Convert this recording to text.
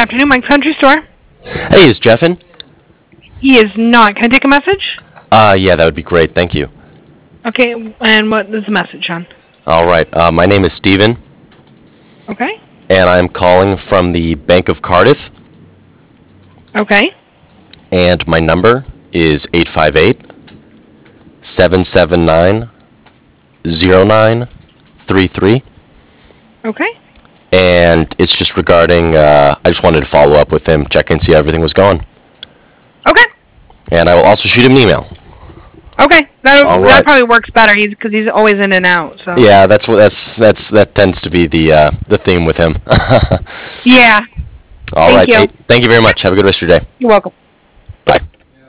afternoon, Mike's Country Store. Hey, is Jeff in? He is not. Can I take a message? Yeah, that would be great. Thank you. Okay, and what is the message, Sean? All right. My name is Steven, Okay. and I'm calling from the Bank of Cardiff, Okay. and my number is 858-779-0933. Okay. And it's just regarding, I just wanted to follow up with him, check and see how everything was going. Okay. And I will also shoot him an email. Okay. That right. probably works better. Because he's always in and out. So. Yeah, that tends to be the theme with him. Yeah. All right. Thank you. Hey, thank you very much. Have a good rest of your day. You're welcome.